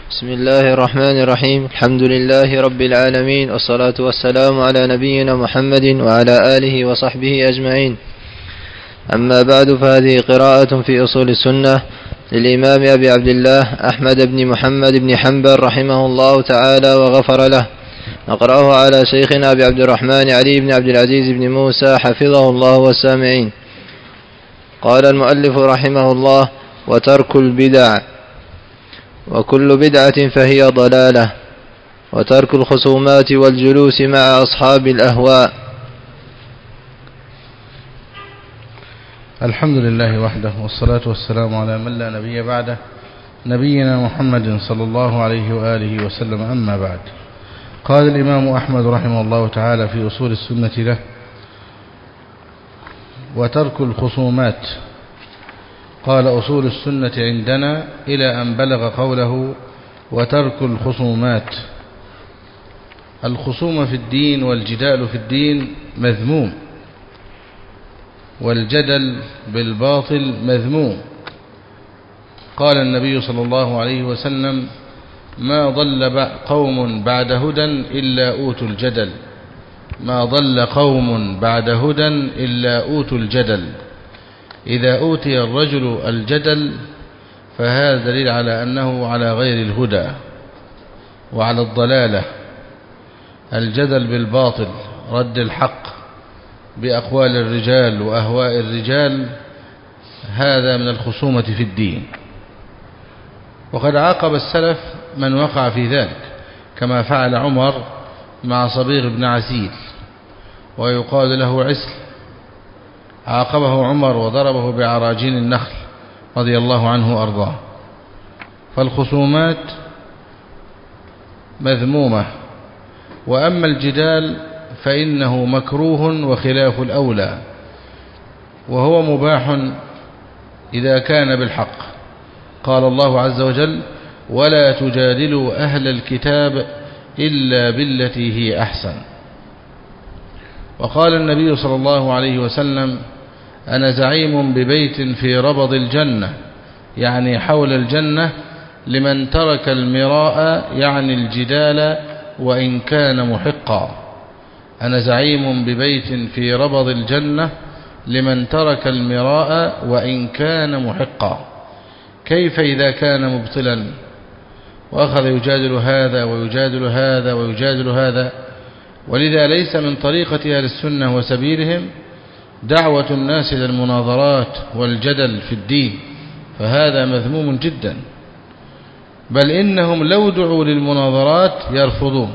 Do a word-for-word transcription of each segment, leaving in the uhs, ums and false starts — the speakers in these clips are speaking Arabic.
بسم الله الرحمن الرحيم. الحمد لله رب العالمين، والصلاة والسلام على نبينا محمد وعلى آله وصحبه أجمعين. أما بعد، فهذه قراءة في أصول السنة للإمام أبي عبد الله أحمد بن محمد بن حنبل رحمه الله تعالى وغفر له. نقرأه على شيخنا أبي عبد الرحمن علي بن عبد العزيز بن موسى حفظه الله والسامعين. قال المؤلف رحمه الله: وترك البدع، وكل بدعة فهي ضلالة، وترك الخصومات والجلوس مع أصحاب الأهواء. الحمد لله وحده، والصلاة والسلام على من لا نبي بعده، نبينا محمد صلى الله عليه وآله وسلم. أما بعد، قال الإمام أحمد رحمه الله تعالى في أصول السنة له: وترك الخصومات. قال: أصول السنة عندنا إلى أن بلغ قوله: وترك الخصومات. الخصوم في الدين والجدال في الدين مذموم، والجدل بالباطل مذموم. قال النبي صلى الله عليه وسلم: ما ضل قوم بعد هدى إلا أوتوا الجدل، ما ضل قوم بعد هدى إلا أوتوا الجدل. إذا أوتي الرجل الجدل فهذا دليل على أنه على غير الهدى وعلى الضلالة. الجدل بالباطل، رد الحق بأقوال الرجال وأهواء الرجال، هذا من الخصومة في الدين. وقد عاقب السلف من وقع في ذلك، كما فعل عمر مع صبيغ بن عسيل ويقال له عسل. عاقبه عمر وضربه بعراجين النخل رضي الله عنه وأرضاه. فالخصومات مذمومة. وأما الجدال فإنه مكروه وخلاف الأولى، وهو مباح إذا كان بالحق. قال الله عز وجل: ولا تجادلوا أهل الكتاب إلا بالتي هي أحسن. وقال النبي صلى الله عليه وسلم: أنا زعيم ببيت في ربض الجنة، يعني حول الجنة، لمن ترك المراء، يعني الجدال، وإن كان محقا. أنا زعيم ببيت في ربض الجنة لمن ترك المراء وإن كان محقا. كيف إذا كان مبطلا وأخذ يجادل هذا ويجادل هذا ويجادل هذا؟ ولذا ليس من طريقة أهل السنة وسبيلهم دعوة الناس إلى المناظرات والجدل في الدين، فهذا مذموم جدا. بل إنهم لو دعوا للمناظرات يرفضون،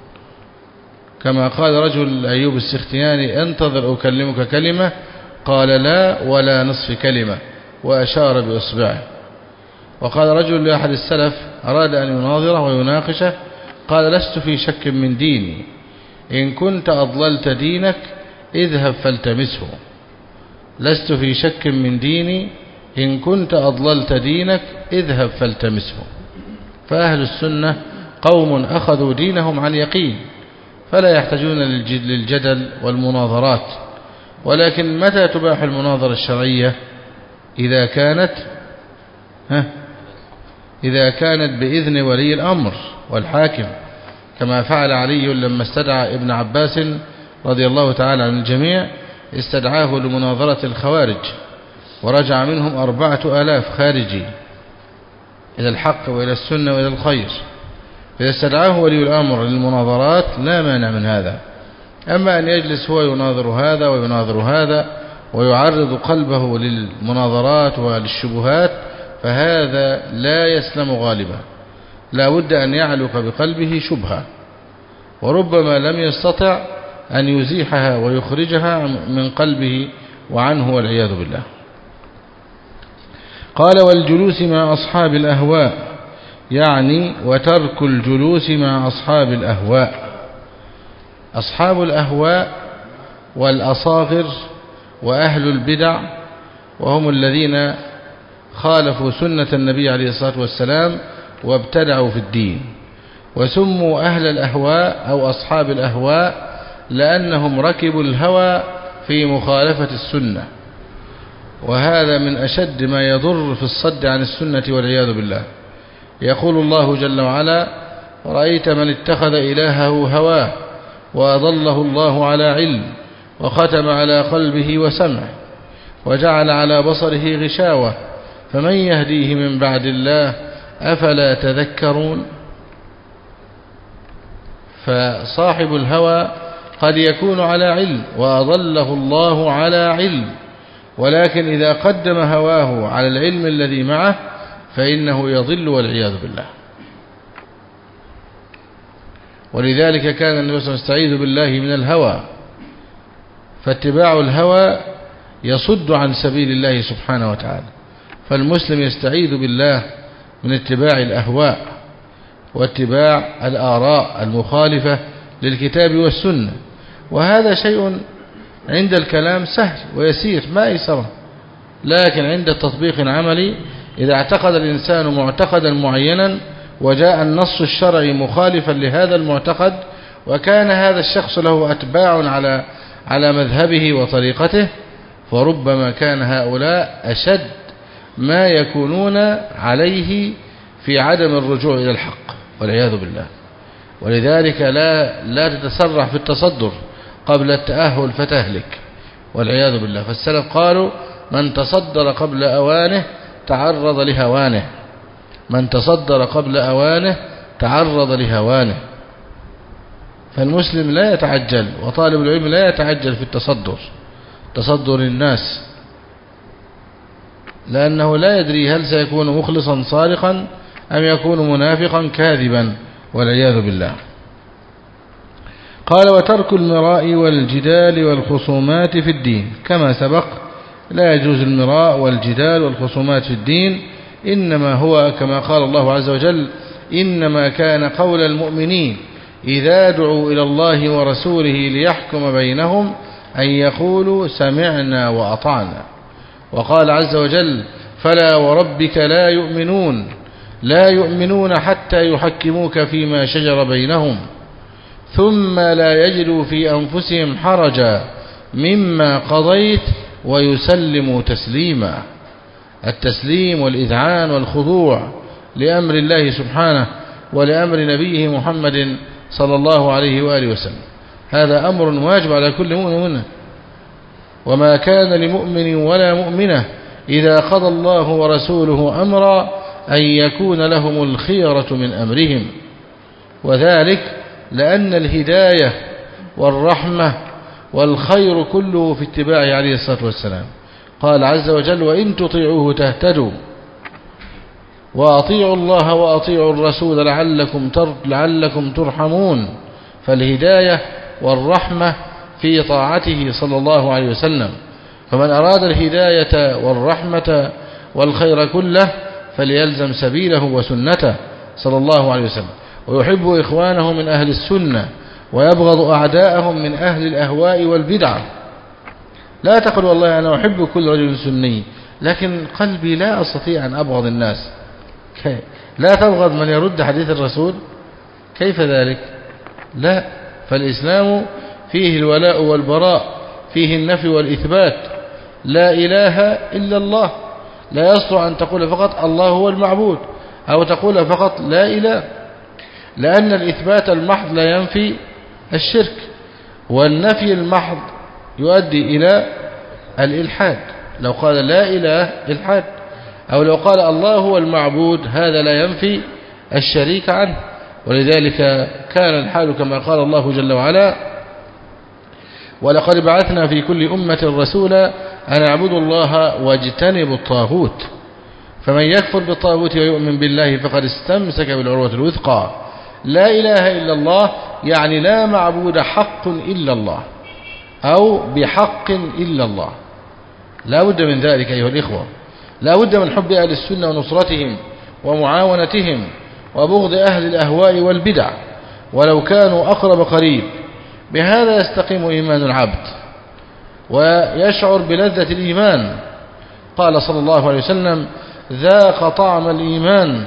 كما قال رجل أيوب السختياني: انتظر أكلمك كلمة، قال: لا ولا نصف كلمة، وأشار بإصبعه. وقال رجل لأحد السلف أراد أن يناظره ويناقشه، قال: لست في شك من ديني، إن كنت أضللت دينك اذهب فالتمسه. لست في شك من ديني، إن كنت أضللت دينك اذهب فالتمسه. فأهل السنة قوم أخذوا دينهم عن يقين، فلا يحتاجون للجدل والمناظرات. ولكن متى تباح المناظرة الشرعية؟ إذا كانت ها إذا كانت بإذن ولي الأمر والحاكم، كما فعل علي لما استدعى ابن عباس رضي الله تعالى عن الجميع، استدعاه لمناظرة الخوارج، ورجع منهم أربعة آلاف خارجي إلى الحق وإلى السنة وإلى الخير. إذا استدعاه ولي الأمر للمناظرات لا مانع من هذا. أما أن يجلس هو يناظر هذا ويناظر هذا ويعرض قلبه للمناظرات وللشبهات، فهذا لا يسلم غالبا. لا بد أن يعلق بقلبه شبهة، وربما لم يستطع أن يزيحها ويخرجها من قلبه وعنه، والعياذ بالله. قال: والجلوس مع أصحاب الأهواء، يعني وترك الجلوس مع أصحاب الأهواء. أصحاب الأهواء والأصاغر وأهل البدع، وهم الذين خالفوا سنة النبي عليه الصلاة والسلام وابتدعوا في الدين. وسموا أهل الأهواء أو أصحاب الأهواء لأنهم ركبوا الهوى في مخالفة السنة، وهذا من أشد ما يضر في الصد عن السنة والعياذ بالله. يقول الله جل وعلا: رأيت من اتخذ إلهه هواه وأضله الله على علم وختم على قلبه وسمعه وجعل على بصره غشاوة فمن يهديه من بعد الله أفلا تذكرون. فصاحب الهوى قد يكون على علم وأضله الله على علم، ولكن إذا قدم هواه على العلم الذي معه فإنه يضل والعياذ بالله. ولذلك كان النبي صلى الله عليه وسلم يستعيذ بالله من الهوى، فاتباع الهوى يصد عن سبيل الله سبحانه وتعالى. فالمسلم يستعيذ بالله من اتباع الأهواء واتباع الآراء المخالفة للكتاب والسنة، وهذا شيء عند الكلام سهل ويسير ما يسره، لكن عند التطبيق العملي إذا اعتقد الإنسان معتقدا معينا وجاء النص الشرعي مخالفا لهذا المعتقد وكان هذا الشخص له أتباع على على مذهبه وطريقته، فربما كان هؤلاء أشد ما يكونون عليه في عدم الرجوع إلى الحق والعياذ بالله. ولذلك لا لا تتسرع في التصدر قبل التأهل فتهلك والعياذ بالله. فالسلف قالوا: من تصدر قبل أوانه تعرض لهوانه، من تصدر قبل أوانه تعرض لهوانه. فالمسلم لا يتعجل وطالب العلم لا يتعجل في التصدر تصدر الناس، لأنه لا يدري هل سيكون مخلصا صادقا أم يكون منافقا كاذبا والعياذ بالله. قال: وترك المراء والجدال والخصومات في الدين كما سبق. لا يجوز المراء والجدال والخصومات في الدين، إنما هو كما قال الله عز وجل: إنما كان قول المؤمنين إذا دعوا إلى الله ورسوله ليحكم بينهم أن يقولوا سمعنا وأطعنا. وقال عز وجل: فلا وربك لا يؤمنون لا يؤمنون حتى يحكموك فيما شجر بينهم ثم لا يجدوا في أنفسهم حرجا مما قضيت ويسلموا تسليما. التسليم والإذعان والخضوع لأمر الله سبحانه ولأمر نبيه محمد صلى الله عليه وآله وسلم، هذا أمر واجب على كل مؤمن. وما كان لمؤمن ولا مؤمنة إذا قضى الله ورسوله أمرا أن يكون لهم الخيرة من أمرهم، وذلك لأن الهداية والرحمة والخير كله في اتباعه عليه الصلاة والسلام. قال عز وجل: وإن تطيعوه تهتدوا وأطيعوا الله وأطيعوا الرسول لعلكم لعلكم ترحمون. فالهداية والرحمة في طاعته صلى الله عليه وسلم. فمن أراد الهداية والرحمة والخير كله فليلزم سبيله وسنته صلى الله عليه وسلم، ويحب إخوانه من أهل السنة ويبغض أعداءهم من أهل الأهواء والبدع. لا تقل والله أنا أحب كل رجل سني لكن قلبي لا أستطيع أن أبغض الناس. لا تبغض من يرد حديث الرسول، كيف ذلك؟ لا. فالإسلام فيه الولاء والبراء، فيه النفي والإثبات. لا إله إلا الله، لا يصلح أن تقول فقط الله هو المعبود أو تقول فقط لا إله، لأن الإثبات المحض لا ينفي الشرك، والنفي المحض يؤدي إلى الإلحاد. لو قال لا إله إلحاد، أو لو قال الله هو المعبود هذا لا ينفي الشريك عنه. ولذلك كان الحال كما قال الله جل وعلا: ولقد بعثنا في كل أمة رسولا أن اعبدوا الله واجتنبوا الطاغوت فمن يكفر بالطاغوت ويؤمن بالله فقد استمسك بالعروة الوثقى. لا إله إلا الله يعني لا معبود حق إلا الله أو بحق إلا الله. لا بد من ذلك أيها الإخوة، لا بد من حب أهل السنة ونصرتهم ومعاونتهم وبغض أهل الأهواء والبدع ولو كانوا أقرب قريب. بهذا يستقيم إيمان العبد ويشعر بلذة الإيمان. قال صلى الله عليه وسلم: ذاق طعم الإيمان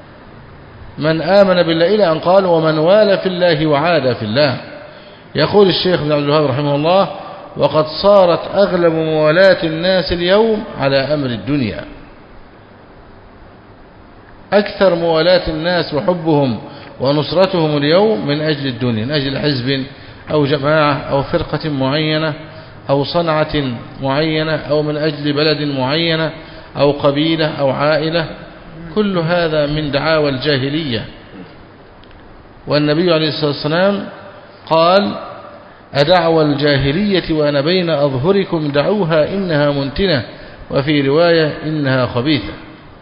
من آمن بالله، إلى أن قال: ومن والى في الله وعاد في الله. يقول الشيخ ابن عبد الوهاب رحمه الله: وقد صارت أغلب موالاة الناس اليوم على أمر الدنيا. أكثر موالاة الناس وحبهم ونصرتهم اليوم من أجل الدنيا، من أجل حزب أو جماعة أو فرقة معينة أو صنعة معينة أو من أجل بلد معينة أو قبيلة أو عائلة. كل هذا من دعاوى الجاهلية. والنبي عليه الصلاة والسلام قال: أدعوى الجاهلية وأنا بين أظهركم دعوها إنها منتنة، وفي رواية إنها خبيثة.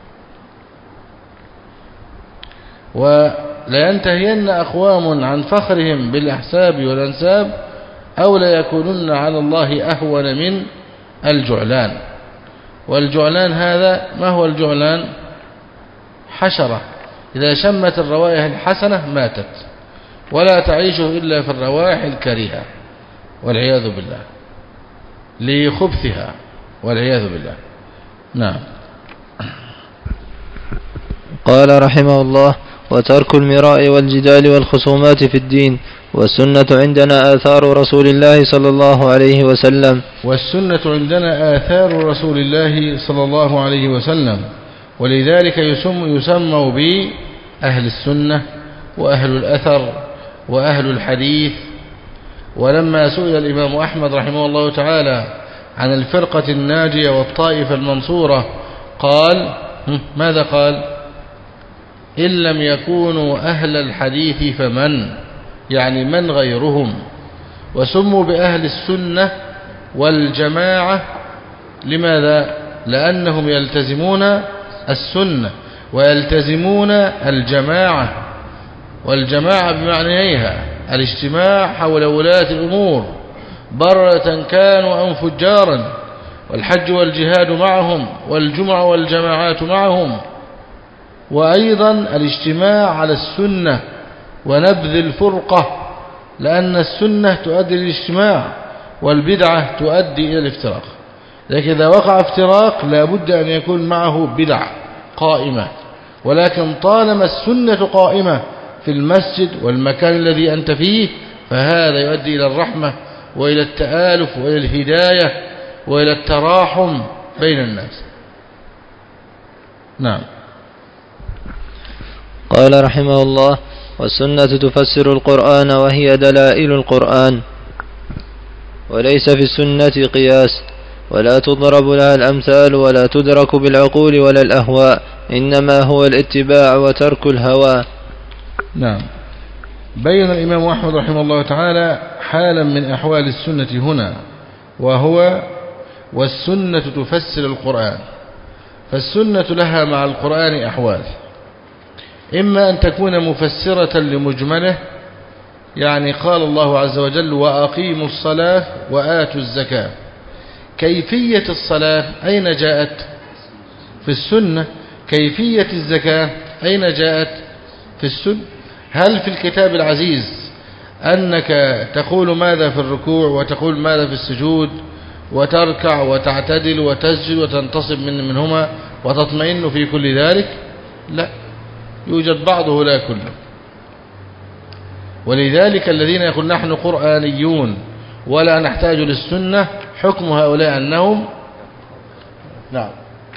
ولينتهين أقوام عن فخرهم بالأحساب والأنساب أو ليكونن على الله أهون من الجعلان. والجعلان هذا ما هو الجعلان؟ حشرة إذا شمت الروائح الحسنة ماتت، ولا تعيش إلا في الروائح الكريهة والعياذ بالله، لخبثها والعياذ بالله. نعم. قال رحمه الله: وترك المراء والجدال والخصومات في الدين. والسنة عندنا آثار رسول الله صلى الله عليه وسلم. والسنة عندنا آثار رسول الله صلى الله عليه وسلم، ولذلك يسم يسموا بأهل السنة وأهل الأثر وأهل الحديث. ولما سئل الإمام أحمد رحمه الله تعالى عن الفرقة الناجية والطائفة المنصورة قال: ماذا قال؟ إن لم يكونوا أهل الحديث فمن، يعني من غيرهم. وسموا بأهل السنة والجماعة لماذا؟ لأنهم يلتزمون السنة ويلتزمون الجماعة. والجماعة بمعنيها الاجتماع حول ولاة الأمور برة كانوا أم فجارا، والحج والجهاد معهم، والجمع والجماعات معهم. وأيضا الاجتماع على السنة ونبذ الفرقة، لأن السنة تؤدي للاجتماع والبدعة تؤدي إلى الافتراق. لكن إذا وقع افتراق لا بد أن يكون معه بدع قائمة. ولكن طالما السنة قائمة في المسجد والمكان الذي أنت فيه فهذا يؤدي إلى الرحمة وإلى التآلف وإلى الهداية وإلى التراحم بين الناس. نعم. قال رحمه الله: والسنة تفسر القرآن وهي دلائل القرآن، وليس في السنة قياس، ولا تضرب لها الأمثال، ولا تدرك بالعقول ولا الأهواء، إنما هو الاتباع وترك الهوى. نعم. بين الإمام أحمد رحمه الله تعالى حالا من أحوال السنة هنا، وهو: والسنة تفسر القرآن. فالسنة لها مع القرآن أحوال: إما أن تكون مفسرة لمجمله، يعني قال الله عز وجل: وأقيموا الصلاة وآتوا الزكاة. كيفية الصلاة أين جاءت؟ في السنة. كيفية الزكاة أين جاءت؟ في السنة. هل في الكتاب العزيز أنك تقول ماذا في الركوع وتقول ماذا في السجود وتركع وتعتدل وتسجد وتنتصب من منهما وتطمئن في كل ذلك؟ لا، يوجد بعضه لا كله. ولذلك الذين يقول نحن قرآنيون ولا نحتاج للسنة، حكم هؤلاء أنهم نعم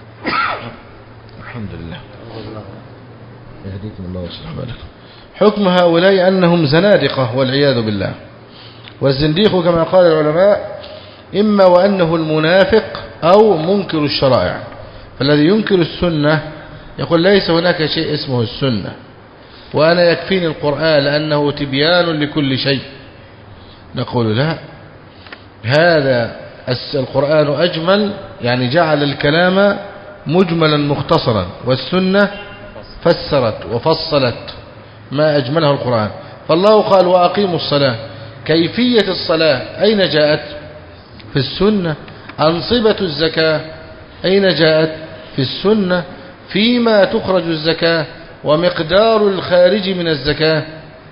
الحمد لله يهديكم الله ويصلح بالكم، حكم هؤلاء أنهم زنادقة والعياذ بالله. والزنديق كما قال العلماء إما وأنه المنافق أو منكر الشرائع. فالذي ينكر السنة يقول ليس هناك شيء اسمه السنة، وأنا يكفيني القرآن لأنه تبيان لكل شيء. نقول لا، هذا القرآن أجمل، يعني جعل الكلام مجملا مختصرا، والسنة فسرت وفصلت ما أجمله القرآن. فالله قال: وأقيموا الصلاة. كيفية الصلاة أين جاءت؟ في السنة. أنصبة الزكاة أين جاءت؟ في السنة. فيما تخرج الزكاة ومقدار الخارج من الزكاة،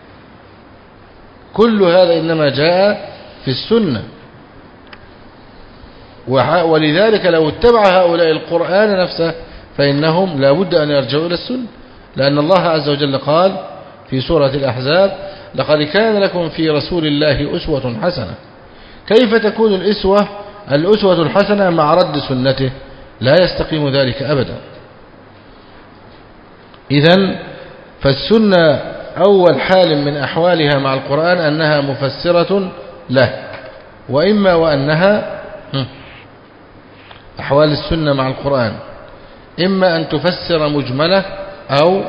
كل هذا إنما جاء في السنة. ولذلك لو اتبع هؤلاء القرآن نفسه فإنهم لا بد أن يرجعوا إلى السنة، لأن الله عز وجل قال في سورة الأحزاب: لقد كان لكم في رسول الله أسوة حسنة. كيف تكون الأسوة الأسوة الحسنة مع رد سنته؟ لا يستقيم ذلك أبدا. إذن فالسنة أول حال من أحوالها مع القرآن أنها مفسرة له، وإما وأنها أحوال السنة مع القرآن إما أن تفسر مجملة أو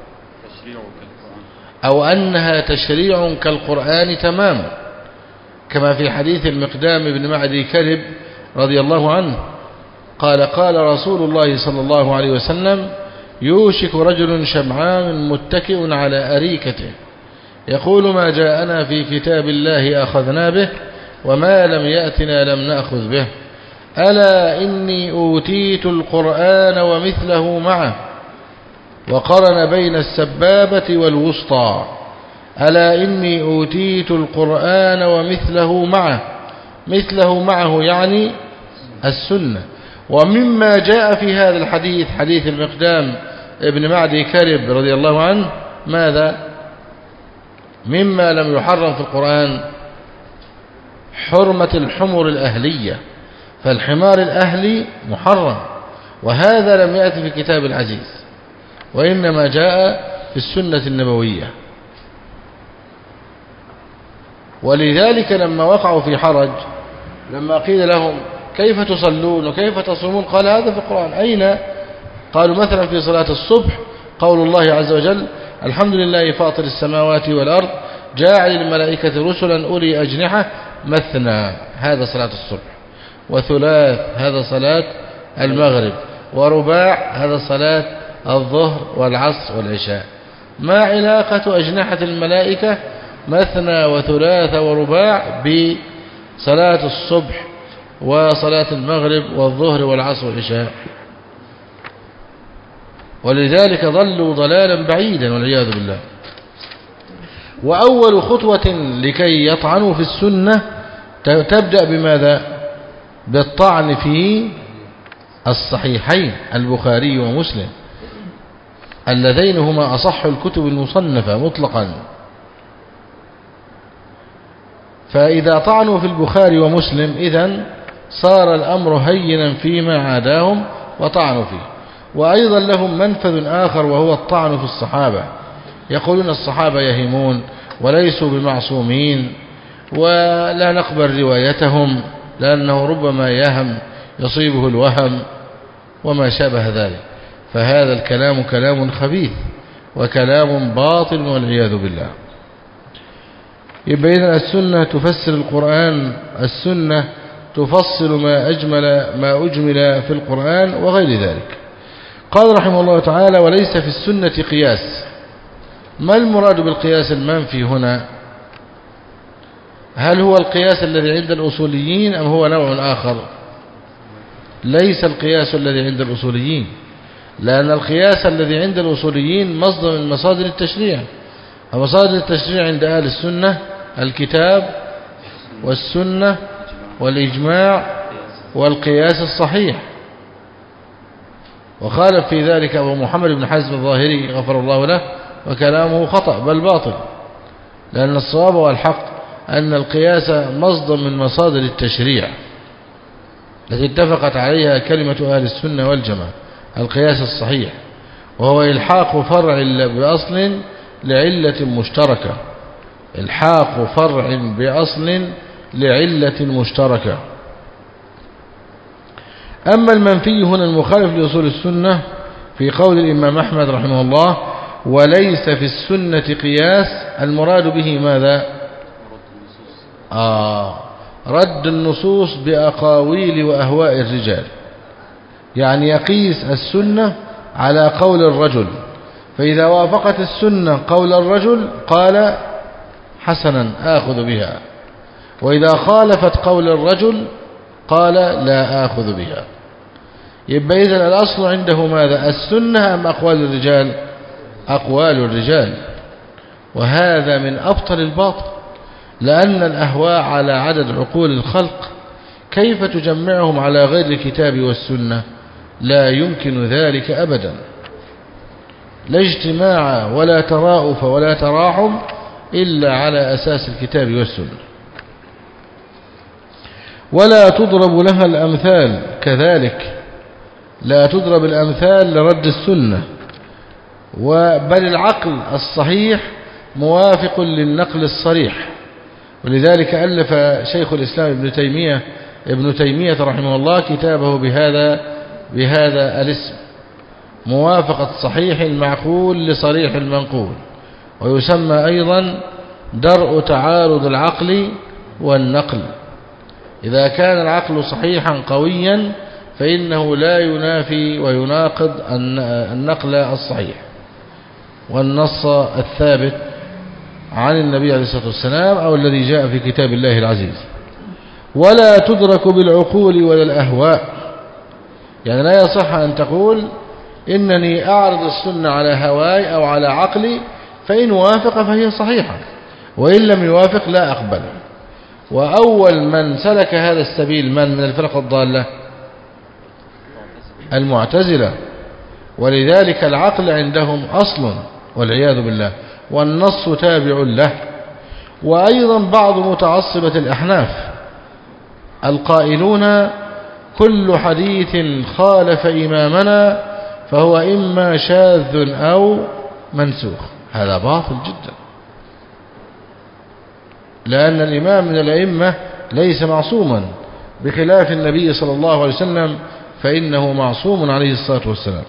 أو أنها تشريع كالقرآن تمام، كما في حديث المقدام بن معدي كرب رضي الله عنه قال قال رسول الله صلى الله عليه وسلم: يوشك رجل شبعان متكئ على أريكته يقول: ما جاءنا في كتاب الله أخذنا به وما لم يأتنا لم نأخذ به، ألا إني أوتيت القرآن ومثله معه، وقرن بين السبابة والوسطى، ألا إني أوتيت القرآن ومثله معه، مثله معه يعني السنة. ومما جاء في هذا الحديث حديث المقدام ابن معدي كرب رضي الله عنه ماذا؟ مما لم يحرم في القرآن حرمة الحمر الأهلية، فالحمار الأهلي محرم، وهذا لم يأتي في كتاب العزيز، وإنما جاء في السنة النبوية. ولذلك لما وقعوا في حرج لما قيل لهم: كيف تصلون وكيف تصومون؟ قال: هذا في القرآن. أين؟ قالوا: مثلا في صلاة الصبح قول الله عز وجل: الحمد لله فاطر السماوات والأرض جاعل الملائكة رسلا أولي أجنحة مثنى، هذا صلاة الصبح، وثلاث هذا صلاة المغرب، ورباع هذا صلاة الظهر والعصر والعشاء. ما علاقة أجنحة الملائكة مثنى وثلاث ورباع بصلاة الصبح وصلاة المغرب والظهر والعصر والعشاء؟ ولذلك ضلوا ضلالا بعيدا والعياذ بالله. وأول خطوة لكي يطعنوا في السنة تبدأ بماذا؟ بالطعن في الصحيحين البخاري ومسلم اللذين هما أصح الكتب المصنفة مطلقا. فإذا طعنوا في البخاري ومسلم إذن صار الأمر هينا فيما عاداهم وطعنوا فيه. وأيضا لهم منفذ آخر وهو الطعن في الصحابة، يقولون الصحابة يهمون وليسوا بمعصومين ولا نقبل روايتهم لأنه ربما يهم يصيبه الوهم وما شابه ذلك. فهذا الكلام كلام خبيث وكلام باطل والعياذ بالله. يبقى إذن السنة تفسر القرآن، السنة تفصل ما أجمل ما أجمل في القرآن وغير ذلك. قال رحمه الله تعالى: وليس في السنة قياس. ما المراد بالقياس المنفي هنا؟ هل هو القياس الذي عند الأصوليين أم هو نوع آخر؟ ليس القياس الذي عند الأصوليين، لأن القياس الذي عند الأصوليين مصدر من مصادر التشريع، ومصادر التشريع عند أهل السنة الكتاب والسنة والإجماع والقياس الصحيح. وخالف في ذلك أبو محمد بن حزم الظاهري غفر الله له، وكلامه خطأ بل باطل، لأن الصواب والحق أن القياس مصدر من مصادر التشريع التي اتفقت عليها كلمة أهل السنة والجماعة، القياس الصحيح، وهو إلحاق فرع بأصل لعلة مشتركة، إلحاق فرع بأصل لعلة مشتركة. أما المنفي هنا المخالف لأصول السنة في قول الإمام أحمد رحمه الله: وليس في السنة قياس، المراد به ماذا؟ آه رد النصوص بأقاويل وأهواء الرجال، يعني يقيس السنة على قول الرجل، فإذا وافقت السنة قول الرجل قال حسنا آخذ بها، وإذا خالفت قول الرجل قال لا آخذ بها. يبقى إذن الأصل عنده ماذا؟ السنة أم أقوال الرجال؟ أقوال الرجال. وهذا من أبطل الباطل، لأن الأهواء على عدد عقول الخلق، كيف تجمعهم على غير الكتاب والسنة؟ لا يمكن ذلك أبدا، لا اجتماع ولا تراؤف ولا تراحم إلا على أساس الكتاب والسنة. ولا تضرب لها الأمثال، كذلك لا تضرب الأمثال لرد السنة، بل العقل الصحيح موافق للنقل الصريح. ولذلك ألف شيخ الإسلام ابن تيمية ابن تيمية رحمه الله كتابه بهذا بهذا الاسم: موافقة صحيح المعقول لصريح المنقول. ويسمى أيضا درء تعارض العقل والنقل. إذا كان العقل صحيحا قويا فإنه لا ينافي ويناقض النقل الصحيح والنص الثابت عن النبي عليه الصلاة والسلام أو الذي جاء في كتاب الله العزيز. ولا تدرك بالعقول ولا الأهواء، يعني لا يصح أن تقول إنني أعرض السنة على هواي أو على عقلي، فإن وافق فهي صحيحة، وإن لم يوافق لا أقبل. وأول من سلك هذا السبيل من من الفرق الضالة؟ المعتزلة. ولذلك العقل عندهم أصل والعياذ بالله، والنص تابع له. وأيضا بعض متعصبة الأحناف القائلون كل حديث خالف إمامنا فهو إما شاذ أو منسوخ. هذا باطل جدا، لأن الإمام من الأئمة ليس معصوما، بخلاف النبي صلى الله عليه وسلم فإنه معصوم عليه الصلاة والسلام.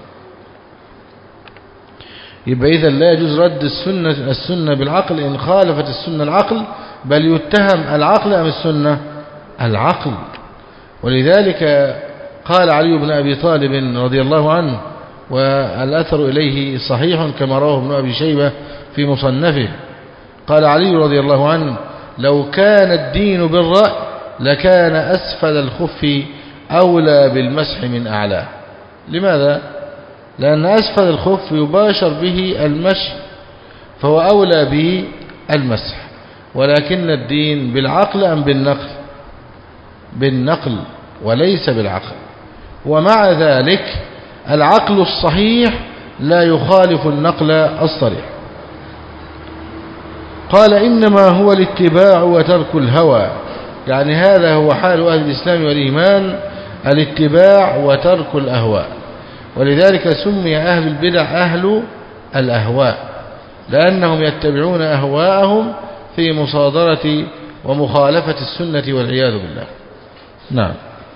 يبقى إذا لا يجوز رد السنة, السنة بالعقل إن خالفت السنة العقل، بل يتهم العقل أم السنة؟ العقل. ولذلك قال علي بن أبي طالب رضي الله عنه، والأثر إليه صحيح كما رواه ابن أبي شيبة في مصنفه، قال علي رضي الله عنه: لو كان الدين بالرأي لكان أسفل الخف أولى بالمسح من أعلاه. لماذا؟ لأن أسفل الخف يباشر به المشي فهو أولى بالمسح. ولكن الدين بالعقل أم بالنقل؟ بالنقل وليس بالعقل. ومع ذلك العقل الصحيح لا يخالف النقل الصريح. قال: إنما هو الاتباع وترك الهوى، يعني هذا هو حال أهل الإسلام والإيمان، الاتباع وترك الأهواء. ولذلك سمي أهل البدع أهل الأهواء، لأنهم يتبعون أهواءهم في مصادرة ومخالفة السنة والعياذ بالله. نعم.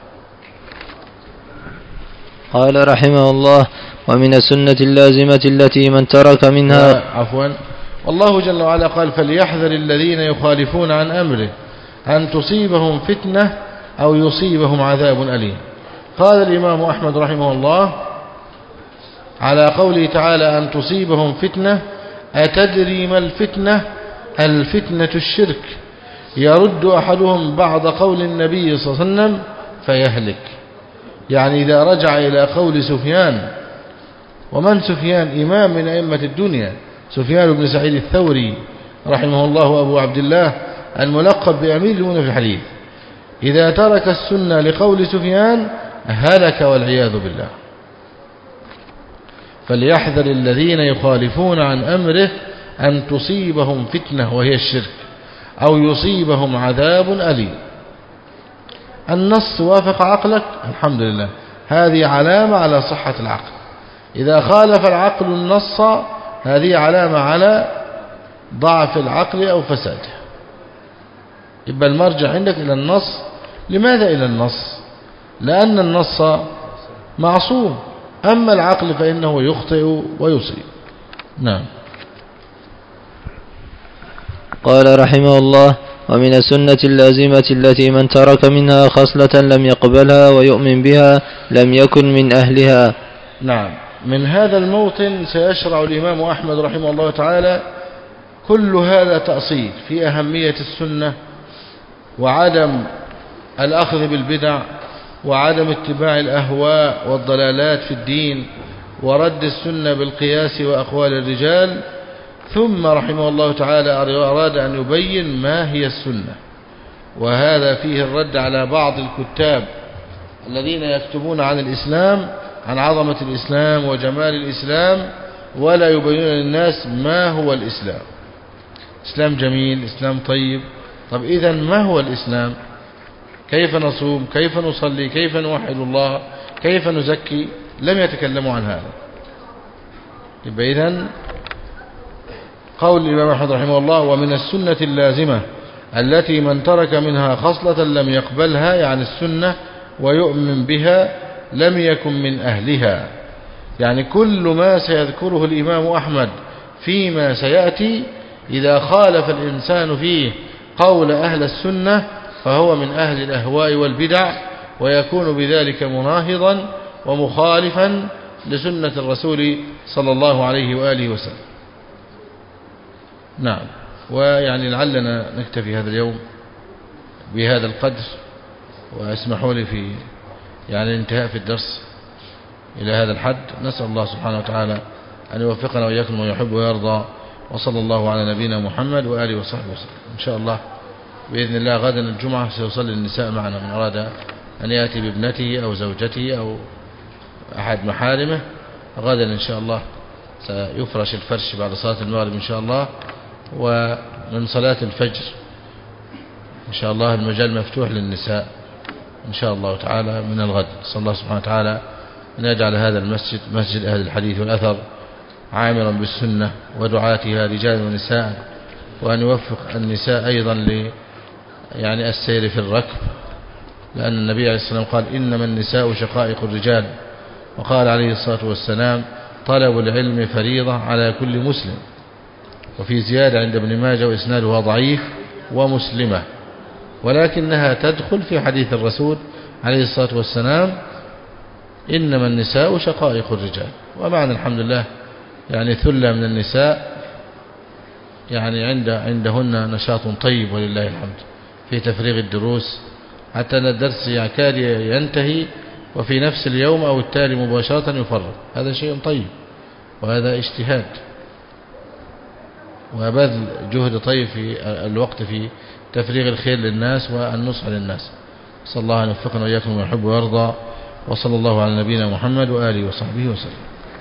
قال رحمه الله: ومن السنة اللازمة التي من ترك منها عفوا والله جل وعلا قال: فليحذر الذين يخالفون عن أمره أن تصيبهم فتنة أو يصيبهم عذاب أليم. قال الإمام أحمد رحمه الله على قوله تعالى: أن تصيبهم فتنة: أتدري ما الفتنة؟ الفتنة الشرك. يرد أحدهم بعض قول النبي صلى الله عليه وسلم فيهلك. يعني إذا رجع إلى قول سفيان، ومن سفيان؟ إمام من أئمة الدنيا، سفيان بن سعيد الثوري رحمه الله أبو عبد الله الملقب بأمير المؤمنين في الحديث، إذا ترك السنة لقول سفيان هلك والعياذ بالله. فليحذر الذين يخالفون عن أمره أن تصيبهم فتنة وهي الشرك أو يصيبهم عذاب أليم. النص وافق عقلك، الحمد لله، هذه علامة على صحة العقل. إذا خالف العقل النص هذه علامة على ضعف العقل أو فساده. يبقى المرجع عندك إلى النص. لماذا إلى النص؟ لأن النص معصوم، أما العقل فإنه يخطئ ويصيب. نعم. قال رحمه الله: ومن السنة اللازمة التي من ترك منها خصلة لم يقبلها ويؤمن بها لم يكن من أهلها. نعم. من هذا الموطن سيشرع الإمام أحمد رحمه الله تعالى كل هذا تأصيل في أهمية السنة وعدم الأخذ بالبدع وعدم اتباع الأهواء والضلالات في الدين ورد السنة بالقياس وأقوال الرجال. ثم رحمه الله تعالى أراد أن يبين ما هي السنة، وهذا فيه الرد على بعض الكتاب الذين يكتبون عن الإسلام، عن عظمة الإسلام وجمال الإسلام، ولا يبينون للناس ما هو الإسلام. إسلام جميل، إسلام طيب. طب إذن ما هو الإسلام؟ كيف نصوم؟ كيف نصلي؟ كيف نوحد الله؟ كيف نزكي؟ لم يتكلموا عن هذا. يبقى إذن قول الإمام أحمد رحمه الله: ومن السنة اللازمة التي من ترك منها خصلة لم يقبلها، يعني السنة ويؤمن بها، لم يكن من أهلها. يعني كل ما سيذكره الإمام أحمد فيما سيأتي إذا خالف الإنسان فيه قول أهل السنة فهو من أهل الأهواء والبدع، ويكون بذلك مناهضا ومخالفا لسنة الرسول صلى الله عليه وآله وسلم. نعم. ويعني لعلنا نكتفي هذا اليوم بهذا القدر، واسمحوا لي في يعني الانتهاء في الدرس إلى هذا الحد. نسأل الله سبحانه وتعالى أن يوفقنا وإياكم ويحب ويرضى، وصلى الله على نبينا محمد وآله وصحبه وسلم. إن شاء الله بإذن الله غدا الجمعة سيصلي النساء معنا، من أراد أن يأتي بابنته أو زوجته أو أحد محارمه غدا إن شاء الله سيفرش الفرش بعد صلاة المغرب إن شاء الله، ومن صلاة الفجر إن شاء الله المجال مفتوح للنساء إن شاء الله تعالى من الغد. صلى الله سبحانه وتعالى أن يجعل هذا المسجد مسجد أهل الحديث والأثر عامرا بالسنة ودعاتها رجال ونساء، وأن يوفق النساء أيضا ل يعني السير في الركب، لأن النبي عليه الصلاة والسلام قال: إنما النساء شقائق الرجال. وقال عليه الصلاة والسلام: طلب العلم فريضة على كل مسلم. وفي زيادة عند ابن ماجه وإسنادها ضعيف ومسلمة، ولكنها تدخل في حديث الرسول عليه الصلاة والسلام: إنما النساء شقائق الرجال. ومعنى الحمد لله يعني ثلة من النساء يعني عند عندهن نشاط طيب ولله الحمد في تفريغ الدروس، حتى أن الدرس يكاد ينتهي وفي نفس اليوم أو التالي مباشرة يفرغ. هذا شيء طيب، وهذا اجتهاد وبذل جهد طيب في الوقت في تفريغ الخير للناس والنصح للناس. صلى الله أن يوفقنا وإياكم ويحب ويرضى، وصلى الله على نبينا محمد وآله وصحبه وسلم.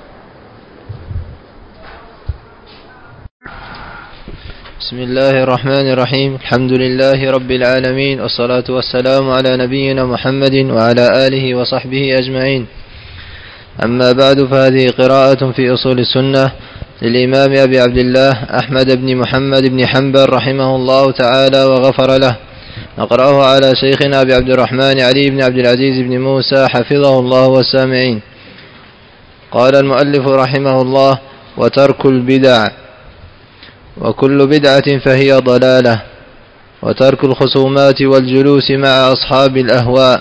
بسم الله الرحمن الرحيم. الحمد لله رب العالمين، والصلاة والسلام على نبينا محمد وعلى آله وصحبه أجمعين. أما بعد، فهذه قراءة في أصول السنة للإمام أبي عبد الله أحمد بن محمد بن حنبل رحمه الله تعالى وغفر له. نقرأه على شيخنا أبي عبد الرحمن علي بن عبد العزيز بن موسى حفظه الله والسامعين. قال المؤلف رحمه الله: وترك البدع، وكل بدعة فهي ضلالة، وترك الخصومات والجلوس مع أصحاب الأهواء.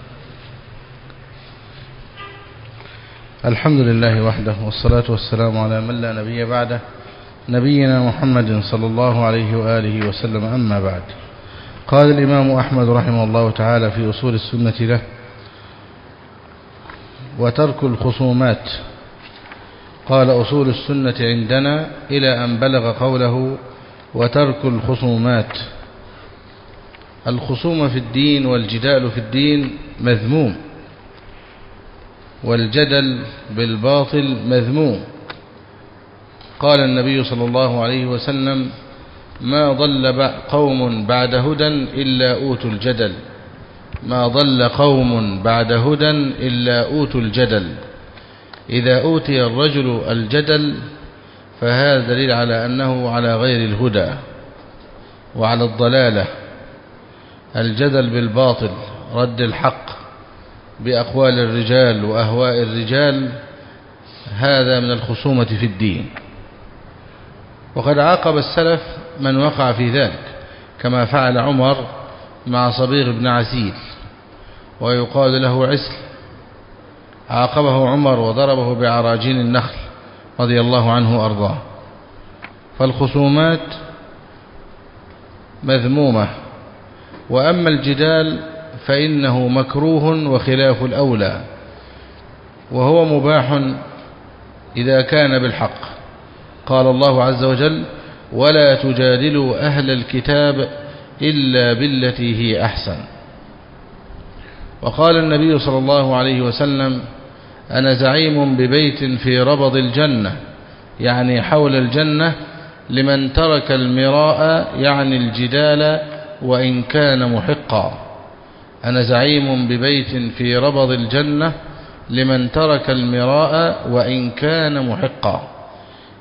الحمد لله وحده، والصلاة والسلام على من لا نبي بعده، نبينا محمد صلى الله عليه وآله وسلم. أما بعد، قال الإمام أحمد رحمه الله تعالى في أصول السنة له: وترك الخصومات. قال: أصول السنة عندنا إلى أن بلغ قوله: وترك الخصومات. الخصوم في الدين والجدال في الدين مذموم، والجدل بالباطل مذموم. قال النبي صلى الله عليه وسلم: ما ضل قوم بعد هدى إلا أوتوا الجدل. ما ضل قوم بعد هدى إلا أوتوا الجدل. إذا أوتي الرجل الجدل فهذا دليل على أنه على غير الهدى وعلى الضلالة. الجدل بالباطل، رد الحق بأقوال الرجال وأهواء الرجال، هذا من الخصومة في الدين. وقد عاقب السلف من وقع في ذلك، كما فعل عمر مع صبيغ بن عسيل ويقال له عسل. عاقبه عمر وضربه بعراجين النخل رضي الله عنه وأرضاه. فالخصومات مذمومة. وأما الجدال فإنه مكروه وخلاف الأولى، وهو مباح إذا كان بالحق. قال الله عز وجل: ولا تجادلوا أهل الكتاب إلا بالتي هي أحسن. وقال النبي صلى الله عليه وسلم: أنا زعيم ببيت في ربض الجنة، يعني حول الجنة، لمن ترك المراء يعني الجدال وإن كان محقا. أنا زعيم ببيت في ربض الجنة لمن ترك المراء وإن كان محقا.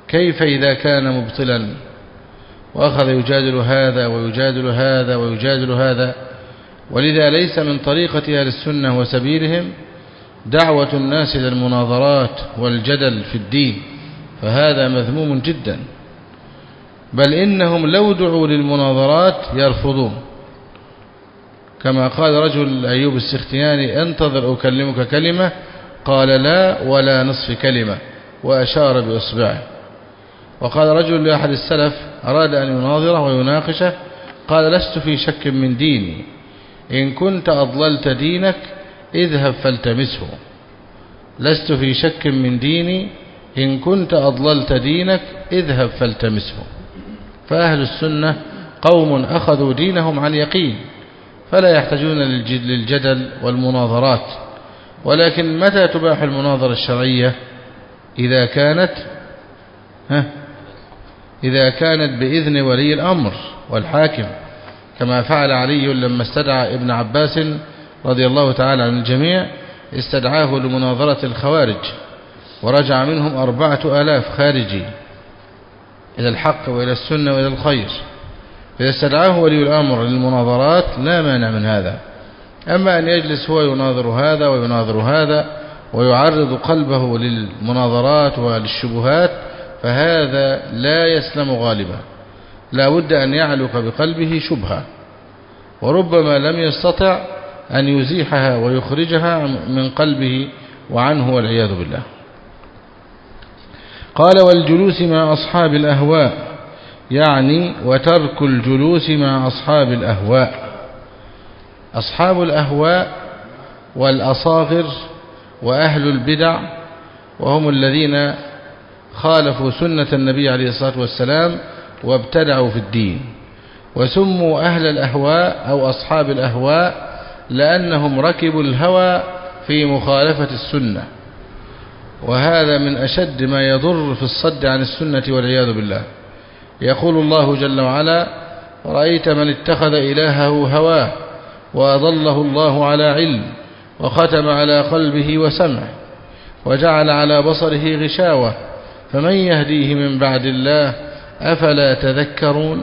كيف إذا كان مبطلا وأخذ يجادل هذا ويجادل هذا ويجادل هذا؟ ولذا ليس من طريقة أهل السنة وسبيلهم دعوة الناس إلى المناظرات والجدل في الدين، فهذا مذموم جدا، بل إنهم لو دعوا للمناظرات يرفضون، كما قال رجل أيوب السختياني: انتظر أكلمك كلمة، قال: لا ولا نصف كلمة، وأشار بإصبعه. وقال رجل لأحد السلف أراد أن يناظره ويناقشه، قال: لست في شك من ديني، إن كنت أضللت دينك اذهب فالتمسه. لست في شك من ديني، إن كنت أضللت دينك اذهب فالتمسه. فأهل السنة قوم أخذوا دينهم عن يقين، فلا يحتاجون للجدل والمناظرات. ولكن متى تباح المناظرة الشرعية؟ إذا كانت ها إذا كانت بإذن ولي الأمر والحاكم، كما فعل علي لما استدعى ابن عباس رضي الله تعالى عن الجميع، استدعاه لمناظرة الخوارج، ورجع منهم أربعة آلاف خارجي إلى الحق وإلى السنة وإلى الخير. إذا استدعاه ولي الأمر للمناظرات لا مانع من هذا. أما أن يجلس هو يناظر هذا ويناظر هذا ويعرض قلبه للمناظرات وللشبهات، فهذا لا يسلم غالبا، لا بد أن يعلق بقلبه شبهة، وربما لم يستطع أن يزيحها ويخرجها من قلبه وعنه والعياذ بالله. قال: والجلوس مع أصحاب الأهواء، يعني وترك الجلوس مع أصحاب الأهواء. أصحاب الأهواء والأصاغر وأهل البدع، وهم الذين خالفوا سنة النبي عليه الصلاة والسلام وابتدعوا في الدين، وسموا أهل الأهواء أو أصحاب الأهواء لأنهم ركبوا الهوى في مخالفة السنة، وهذا من أشد ما يضر في الصد عن السنة والعياذ بالله. يقول الله جل وعلا: رأيت من اتخذ إلهه هواه وأضله الله على علم وختم على قلبه وسمعه وجعل على بصره غشاوة فمن يهديه من بعد الله أفلا تذكرون.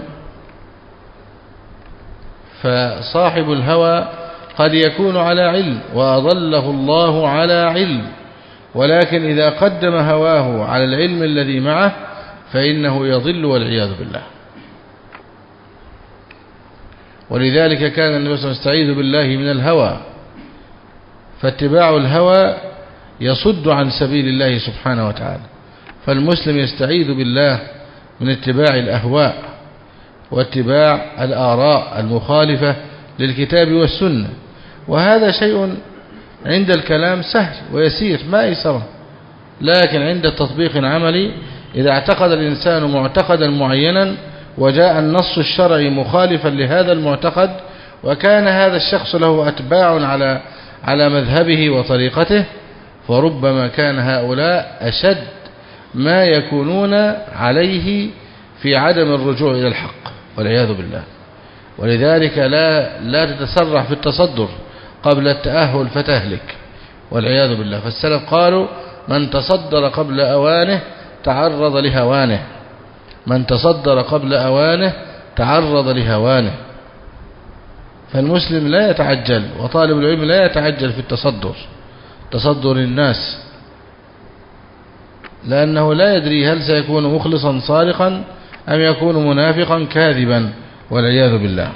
فصاحب الهوى قد يكون على علم وأضله الله على علم، ولكن إذا قدم هواه على العلم الذي معه فإنه يضل والعياذ بالله. ولذلك كان النبي صلى الله عليه وسلم يستعيذ بالله من الهوى، فاتباع الهوى يصد عن سبيل الله سبحانه وتعالى. فالمسلم يستعيذ بالله من اتباع الأهواء واتباع الآراء المخالفة للكتاب والسنة، وهذا شيء عند الكلام سهل ويسير ما يسره، لكن عند التطبيق العملي إذا اعتقد الإنسان معتقدا معينا وجاء النص الشرعي مخالفا لهذا المعتقد، وكان هذا الشخص له أتباع على على مذهبه وطريقته، فربما كان هؤلاء أشد ما يكونون عليه في عدم الرجوع إلى الحق والعياذ بالله. ولذلك لا لا تتسرع في التصدر قبل التأهل فتهلك والعياذ بالله. فالسلف قالوا: من تصدر قبل أوانه تعرض لهوانه، من تصدر قبل أوانه تعرض لهوانه. فالمسلم لا يتعجل، وطالب العلم لا يتعجل في التصدر تصدر الناس، لأنه لا يدري هل سيكون مخلصا صادقا أم يكون منافقا كاذبا والعياذ بالله.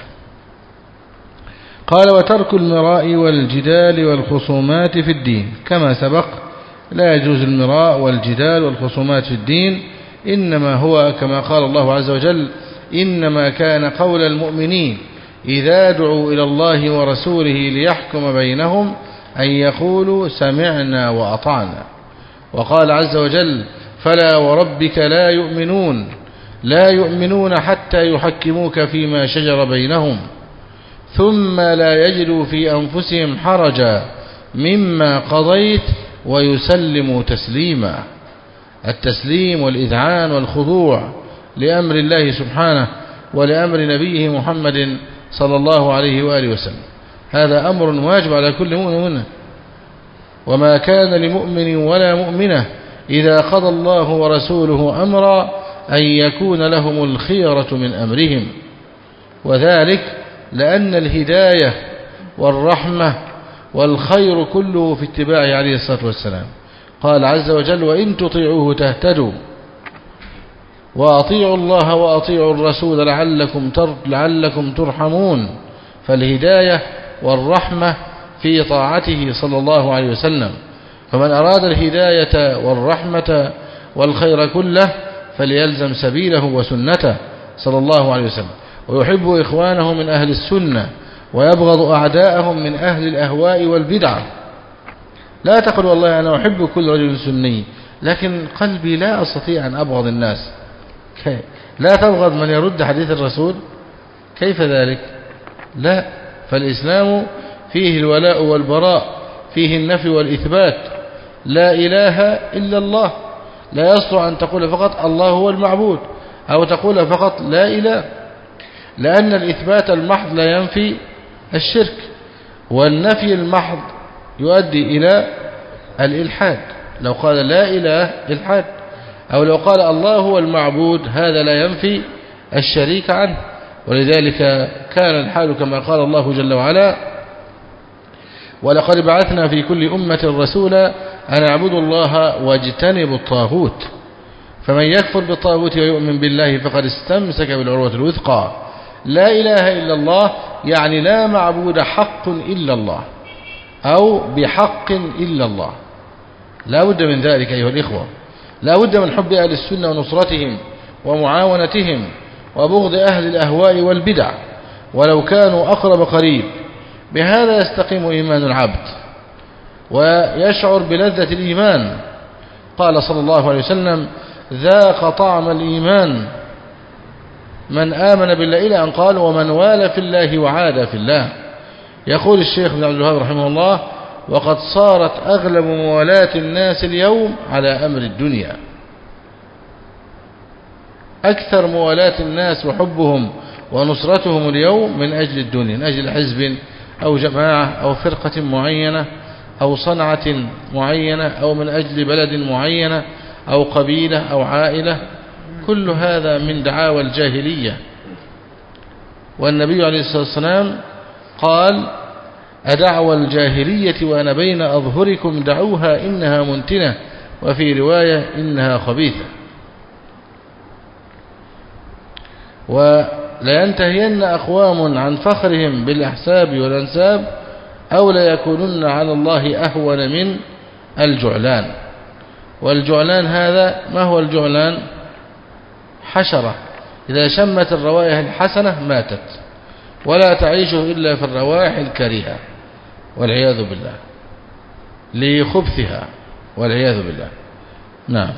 قال: وترك المراء والجدال والخصومات في الدين. كما سبق لا يجوز المراء والجدال والخصومات في الدين، إنما هو كما قال الله عز وجل: إنما كان قول المؤمنين إذا دعوا إلى الله ورسوله ليحكم بينهم أن يقولوا سمعنا وأطعنا. وقال عز وجل: فلا وربك لا يؤمنون لا يؤمنون حتى يحكموك فيما شجر بينهم ثم لا يجدوا في أنفسهم حرجا مما قضيت ويسلموا تسليما. التسليم والإذعان والخضوع لأمر الله سبحانه ولأمر نبيه محمد صلى الله عليه وآله وسلم، هذا أمر واجب على كل مؤمن. وما كان لمؤمن ولا مؤمنة إذا قضى الله ورسوله أمرا أن يكون لهم الخيرة من أمرهم، وذلك لأن الهداية والرحمة والخير كله في اتباعه عليه الصلاة والسلام. قال عز وجل: وإن تطيعوه تهتدوا وأطيعوا الله وأطيعوا الرسول لعلكم لعلكم ترحمون. فالهداية والرحمة في طاعته صلى الله عليه وسلم، فمن أراد الهداية والرحمة والخير كله فليلزم سبيله وسنته صلى الله عليه وسلم، ويحب إخوانه من أهل السنة ويبغض أعداءهم من أهل الأهواء والبدع. لا تقل والله أنا أحب كل رجل سني لكن قلبي لا أستطيع أن أبغض الناس. لا تبغض من يرد حديث الرسول؟ كيف ذلك؟ لا، فالإسلام فيه الولاء والبراء، فيه النفي والإثبات. لا إله إلا الله، لا يصلح أن تقول فقط الله هو المعبود أو تقول فقط لا إله، لأن الإثبات المحض لا ينفي الشرك، والنفي المحض يؤدي إلى الإلحاد. لو قال لا إله إلحاد، أو لو قال الله هو المعبود هذا لا ينفي الشريك عنه. ولذلك كان الحال كما قال الله جل وعلا: ولقد بعثنا في كل أمة رسولا أن اعبدوا الله واجتنبوا الطاغوت، فمن يكفر بالطاغوت ويؤمن بالله فقد استمسك بالعروة الوثقى. لا إله إلا الله يعني لا معبود حق إلا الله أو بحق إلا الله. لا بد من ذلك أيها الإخوة، لا بد من حب أهل السنة ونصرتهم ومعاونتهم وبغض أهل الأهواء والبدع ولو كانوا أقرب قريب. بهذا يستقيم إيمان العبد ويشعر بلذة الإيمان. قال صلى الله عليه وسلم: ذاق طعم الإيمان من آمن بالله، إلى أن قال: ومن والى في الله وعاد في الله. يقول الشيخ ابن عبد الوهاب رحمه الله: وقد صارت أغلب موالاة الناس اليوم على أمر الدنيا. أكثر موالاة الناس وحبهم ونصرتهم اليوم من أجل الدنيا، من أجل حزب أو جماعة أو فرقة معينة أو صنعة معينة أو من أجل بلد معينة أو قبيلة أو عائلة. كل هذا من دعاوى الجاهلية. والنبي عليه الصلاة والسلام قال: أدعوى الجاهلية وأنا بين أظهركم دعوها إنها منتنة، وفي رواية إنها خبيثة. ولينتهين أقوام عن فخرهم بالأحساب والأنساب أو ليكونن على الله أهون من الجعلان. والجعلان هذا ما هو الجعلان؟ حشرة إذا شمت الروائح الحسنة ماتت، ولا تعيش إلا في الروائح الكريهة والعياذ بالله، لخبثها والعياذ بالله. نعم.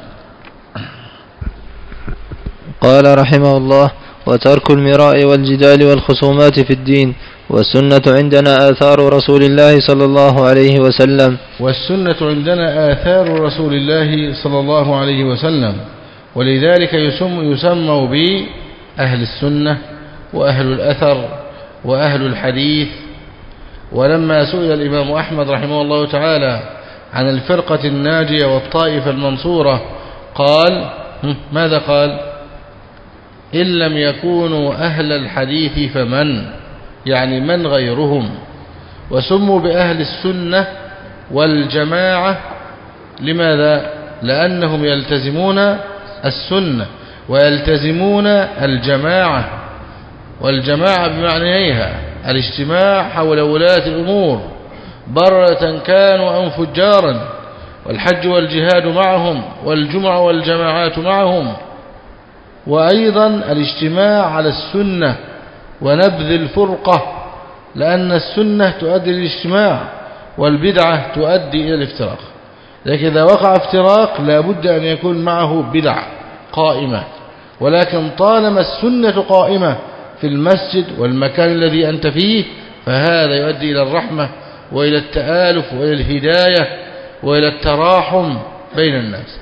قال رحمه الله: وترك المراء والجدال والخصومات في الدين. والسنة عندنا آثار رسول الله صلى الله عليه وسلم. والسنة عندنا آثار رسول الله صلى الله عليه وسلم، ولذلك يسم يسموا بأهل السنة وأهل الأثر وأهل الحديث. ولما سئل الإمام أحمد رحمه الله تعالى عن الفرقة الناجية والطائفة المنصورة قال: ماذا قال؟ إن لم يكونوا أهل الحديث فمن، يعني من غيرهم. وسموا بأهل السنة والجماعة لماذا؟ لأنهم يلتزمون السنة ويلتزمون الجماعة. والجماعة بمعنيها الاجتماع حول ولاة الأمور برة كانوا أم فجارا، والحج والجهاد معهم والجمع والجماعات معهم. وأيضا الاجتماع على السنة ونبذ الفرقة، لأن السنة تؤدي للاجتماع والبدعة تؤدي إلى الافتراق. لكن إذا وقع افتراق لا بد أن يكون معه بدع قائمة، ولكن طالما السنة قائمة في المسجد والمكان الذي أنت فيه فهذا يؤدي إلى الرحمة وإلى التآلف وإلى الهداية وإلى التراحم بين الناس.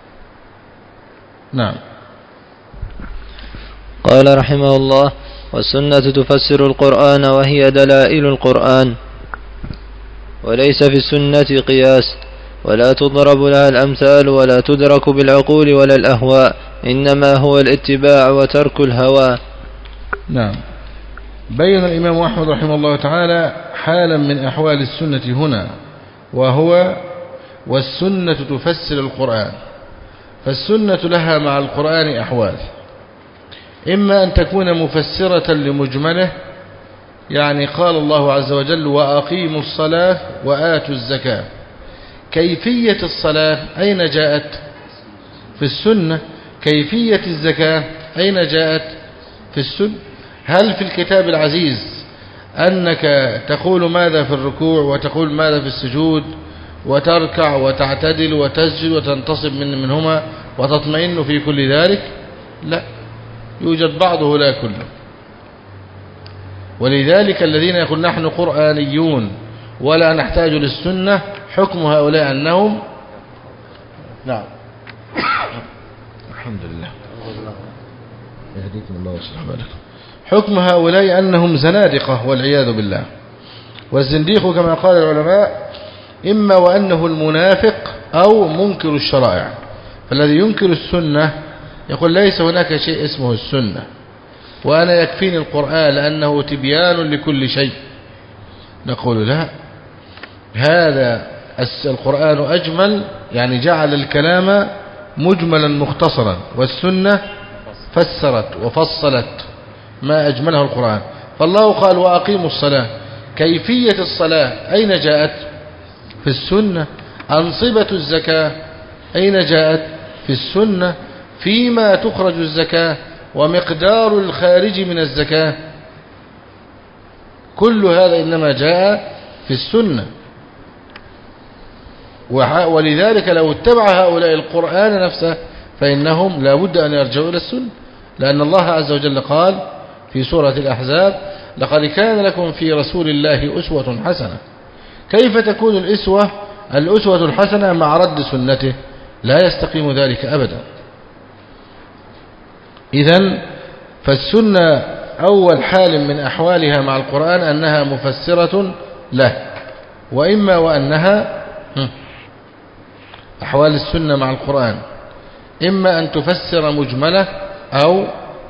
نعم. قال رحمه الله: والسنة تفسر القرآن وهي دلائل القرآن، وليس في السنة قياس، ولا تضرب لها الأمثال ولا تدرك بالعقول ولا الأهواء، إنما هو الاتباع وترك الهوى. نعم. بين الإمام أحمد رحمه الله تعالى حالا من أحوال السنة هنا، وهو والسنة تفسر القرآن. فالسنة لها مع القرآن أحوال، إما أن تكون مفسرة لمجمله، يعني قال الله عز وجل وأقيموا الصلاة وآتوا الزكاة، كيفية الصلاة أين جاءت؟ في السنة. كيفية الزكاة أين جاءت؟ في السنة. هل في الكتاب العزيز أنك تقول ماذا في الركوع وتقول ماذا في السجود وتركع وتعتدل وتسجد وتنتصب من منهما وتطمئن في كل ذلك؟ لا، يوجد بعضه لا كله. ولذلك الذين يقول نحن قرآنيون ولا نحتاج للسنة، حكم هؤلاء أنهم نعم الحمد لله يهديكم الله ويصلح بالكم، حكم هؤلاء أنهم زنادقة والعياذ بالله. والزنديق كما قال العلماء إما وأنه المنافق أو منكر الشرائع. فالذي ينكر السنة يقول ليس هناك شيء اسمه السنة، وأنا يكفيني القرآن لأنه تبيان لكل شيء. نقول لا، هذا القرآن أجمل، يعني جعل الكلام مجملا مختصرا، والسنة فسرت وفصلت ما أجمله القرآن. فالله قال وأقيموا الصلاة، كيفية الصلاة أين جاءت؟ في السنة. أنصبة الزكاة أين جاءت؟ في السنة. فيما تخرج الزكاة ومقدار الخارج من الزكاة، كل هذا إنما جاء في السنة. ولذلك لو اتبع هؤلاء القرآن نفسه فإنهم لا بد أن يرجعوا إلى السنة، لأن الله عز وجل قال في سورة الأحزاب لقد كان لكم في رسول الله أسوة حسنة. كيف تكون الأسوة الأسوة الحسنة مع رد سنته؟ لا يستقيم ذلك أبدا. إذن فالسنة أول حال من أحوالها مع القرآن أنها مفسرة له، وإما وأنها أحوال السنة مع القرآن إما أن تفسر مجملة أو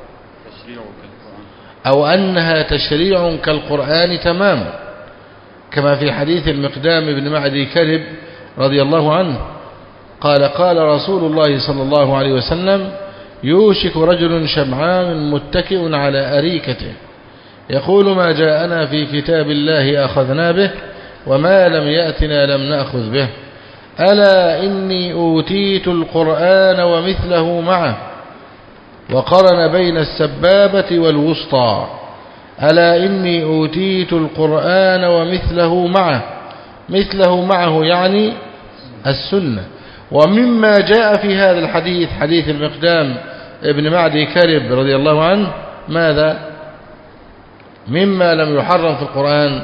أو أنها تشريع كالقرآن تماما، كما في حديث المقدام بن معدي كرب رضي الله عنه قال قال رسول الله صلى الله عليه وسلم يوشك رجل شبعان متكئ على أريكته يقول ما جاءنا في كتاب الله أخذنا به وما لم يأتنا لم نأخذ به، ألا إني أوتيت القرآن ومثله معه، وقرن بين السبابة والوسطى، ألا إني أوتيت القرآن ومثله معه، مثله معه يعني السنة. ومما جاء في هذا الحديث حديث المقدام ابن معدي كرب رضي الله عنه ماذا؟ مما لم يحرم في القرآن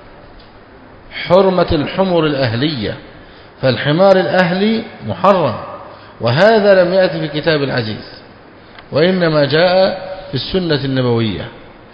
حرمة الحمر الأهلية، فالحمار الأهلي محرم، وهذا لم يأتي في كتاب العزيز، وإنما جاء في السنة النبوية.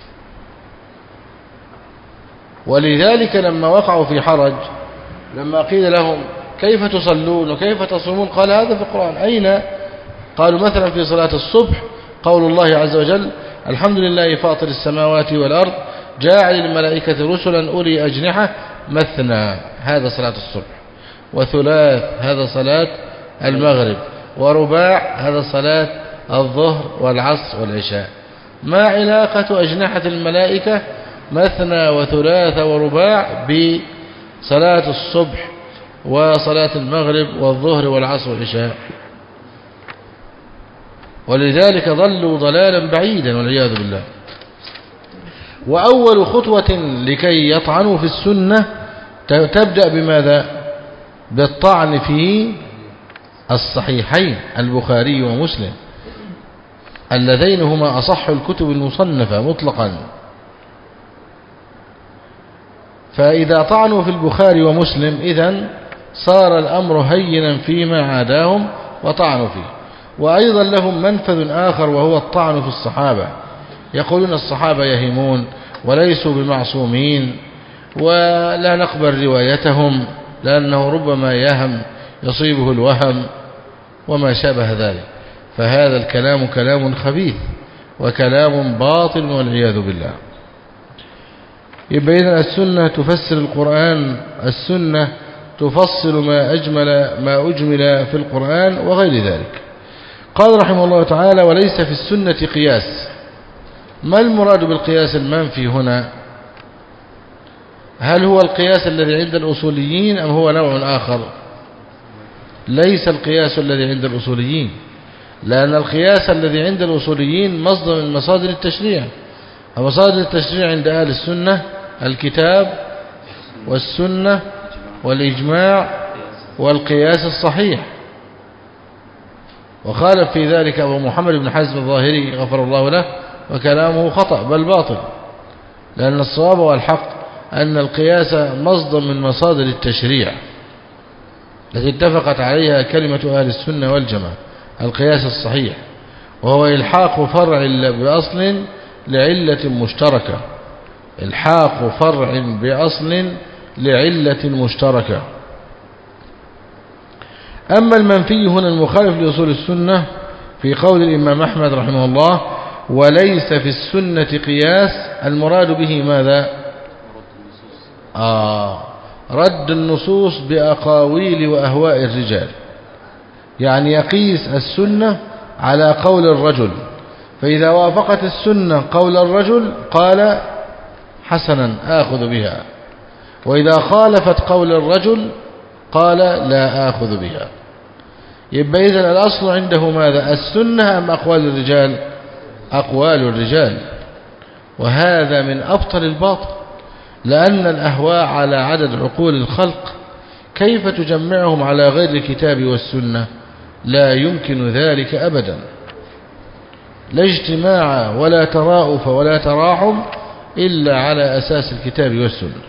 ولذلك لما وقعوا في حرج لما قيل لهم كيف تصلون وكيف تصومون قال هذا في القرآن. أين؟ قالوا مثلا في صلاة الصبح قول الله عز وجل الحمد لله فاطر السماوات والأرض جاعل الملائكة رسلا أولي أجنحة مثنى، هذا صلاة الصبح، وثلاث هذا صلاة المغرب، ورباع هذا صلاة الظهر والعصر والعشاء. ما علاقة أجنحة الملائكة مثنى وثلاث ورباع بصلاة الصبح وصلاة المغرب والظهر والعصر والعشاء؟ ولذلك ضلوا ضلالا بعيدا والعياذ بالله. وأول خطوة لكي يطعنوا في السنة تبدأ بماذا؟ بالطعن في الصحيحين البخاري ومسلم اللذين هما أصح الكتب المصنفة مطلقا. فإذا طعنوا في البخاري ومسلم إذن صار الأمر هينا فيما عاداهم وطعنوا فيه. وأيضا لهم منفذ آخر وهو الطعن في الصحابة، يقولون الصحابة يهمون وليسوا بمعصومين ولا نقبل روايتهم لأنه ربما يهم يصيبه الوهم وما شابه ذلك. فهذا الكلام كلام خبيث وكلام باطل والعياذ بالله. يبقى إذن السنة تفسر القرآن، السنة تفصل ما أجمل ما أجمل في القرآن وغير ذلك. قال رحمه الله تعالى: وليس في السنة قياس. ما المراد بالقياس المنفي هنا؟ هل هو القياس الذي عند الأصوليين أم هو نوع آخر؟ ليس القياس الذي عند الأصوليين، لأن القياس الذي عند الأصوليين مصدر من مصادر التشريع. ومصادر التشريع عند أهل السنة الكتاب والسنة والإجماع والقياس الصحيح. وخالف في ذلك أبو محمد بن حزم الظاهري غفر الله له، وكلامه خطأ بل باطل، لأن الصواب والحق أن القياس مصدر من مصادر التشريع التي اتفقت عليها كلمة أهل السنة والجماعة، القياس الصحيح، وهو إلحاق فرع بأصل لعلة مشتركة، إلحاق فرع بأصل لعلة مشتركة. أما المنفي هنا المخالف لأصول السنة في قول الإمام أحمد رحمه الله: وليس في السنة قياس، المراد به ماذا؟ آه رد النصوص بأقاويل وأهواء الرجال، يعني يقيس السنة على قول الرجل، فإذا وافقت السنة قول الرجل قال حسنا آخذ بها، وإذا خالفت قول الرجل قال لا آخذ بها. يبقى إذن الأصل عنده ماذا؟ السنة أم أقوال الرجال؟ أقوال الرجال. وهذا من أبطل الباطل، لأن الأهواء على عدد عقول الخلق، كيف تجمعهم على غير الكتاب والسنة؟ لا يمكن ذلك أبدا، لا اجتماع ولا تراؤف ولا تراحم إلا على أساس الكتاب والسنة.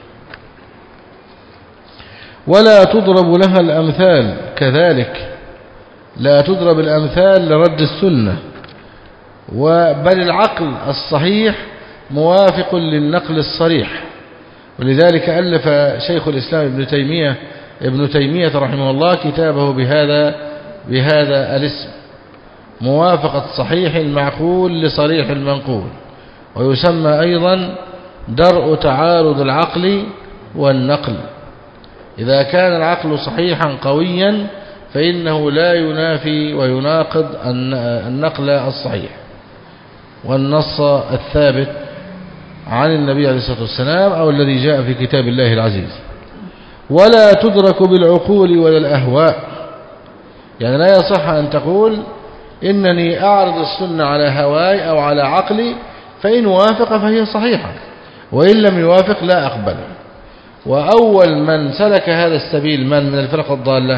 ولا تضرب لها الأمثال، كذلك لا تضرب الأمثال لرد السنة، بل العقل الصحيح موافق للنقل الصريح. ولذلك ألف شيخ الإسلام ابن تيمية ابن تيمية رحمه الله كتابه بهذا بهذا الاسم: موافقة صحيح المعقول لصريح المنقول. ويسمى أيضا درء تعارض العقل والنقل. إذا كان العقل صحيحا قويا فإنه لا ينافي ويناقض النقل الصحيح والنص الثابت عن النبي عليه الصلاة والسلام أو الذي جاء في كتاب الله العزيز. ولا تدرك بالعقول ولا الأهواء، يعني لا يصح أن تقول إنني أعرض السنة على هواي أو على عقلي، فإن وافق فهي صحيحة، وإن لم يوافق لا أقبل. وأول من سلك هذا السبيل من من الفرق الضالة؟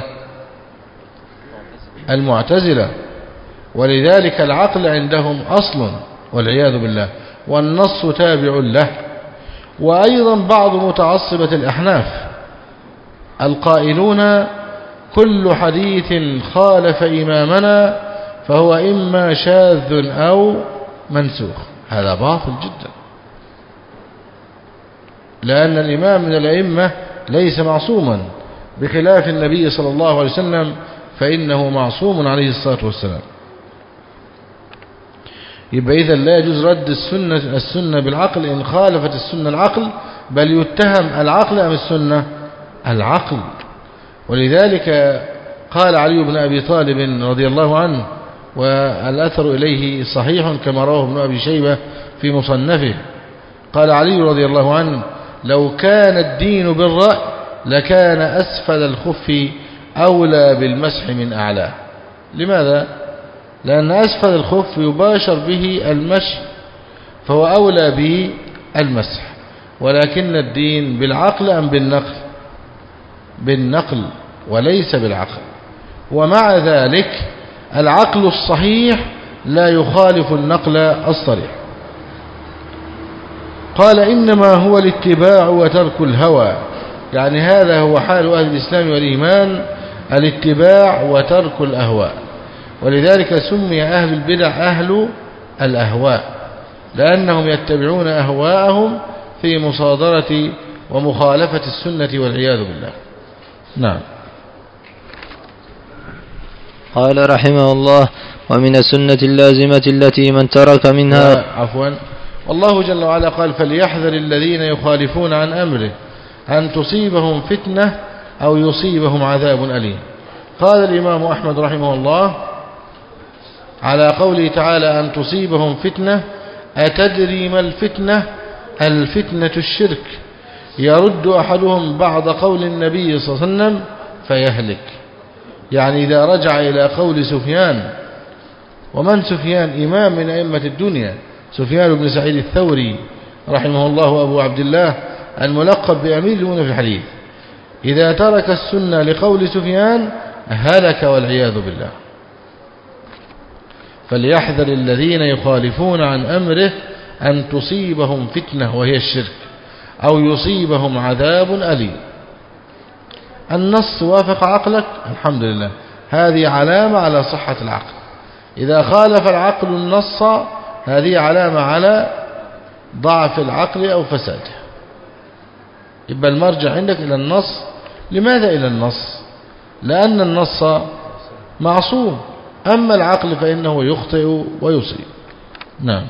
المعتزلة. ولذلك العقل عندهم أصل والعياذ بالله، والنص تابع له. وأيضا بعض متعصبة الأحناف القائلون: كل حديث خالف إمامنا فهو إما شاذ أو منسوخ. هذا باطل جدا، لأن الإمام من الأئمة ليس معصوما، بخلاف النبي صلى الله عليه وسلم فإنه معصوم عليه الصلاة والسلام. يبقى إذن لا يجوز رد السنة, السنة بالعقل إن خالفت السنة العقل، بل يتهم العقل أم السنة؟ العقل. ولذلك قال علي بن أبي طالب رضي الله عنه، والأثر إليه صحيح كما رواه ابن أبي شيبة في مصنفه، قال علي رضي الله عنه: لو كان الدين بالرأي لكان أسفل الخف أولى بالمسح من أعلاه. لماذا؟ لأن أسفل الخف يباشر به المشي، فهو أولى به المسح. ولكن الدين بالعقل أم بالنقل؟ بالنقل وليس بالعقل. ومع ذلك العقل الصحيح لا يخالف النقل الصريح. قال: إنما هو الاتباع وترك الهوى، يعني هذا هو حال أهل الإسلام والإيمان، الاتباع وترك الأهواء. ولذلك سمي أهل البدع أهل الأهواء، لأنهم يتبعون أهواءهم في مصادرة ومخالفة السنة والعياذ بالله. نعم. قال رحمه الله: ومن السنة اللازمة التي من ترك منها عفوا والله جل وعلا قال: فليحذر الذين يخالفون عن أمره أن تصيبهم فتنة أو يصيبهم عذاب أليم. قال الإمام أحمد رحمه الله على قوله تعالى: أن تصيبهم فتنة: أتدري ما الفتنة؟ الفتنة الشرك. يرد أحدهم بعض قول النبي صلى الله عليه وسلم فيهلك. يعني إذا رجع إلى قول سفيان، ومن سفيان؟ إمام من أئمة الدنيا، سفيان بن سعيد الثوري رحمه الله أبو عبد الله الملقب بأمير المؤمنين في الحديث. إذا ترك السنة لقول سفيان هلك والعياذ بالله. فليحذر الذين يخالفون عن أمره أن تصيبهم فتنة وهي الشرك أو يصيبهم عذاب أليم. النص وافق عقلك، الحمد لله، هذه علامة على صحة العقل. إذا خالف العقل النص هذه علامة على ضعف العقل أو فساده. يبقى المرجع عندك إلى النص. لماذا إلى النص؟ لأن النص معصوم، أما العقل فإنه يخطئ ويصيب. نعم.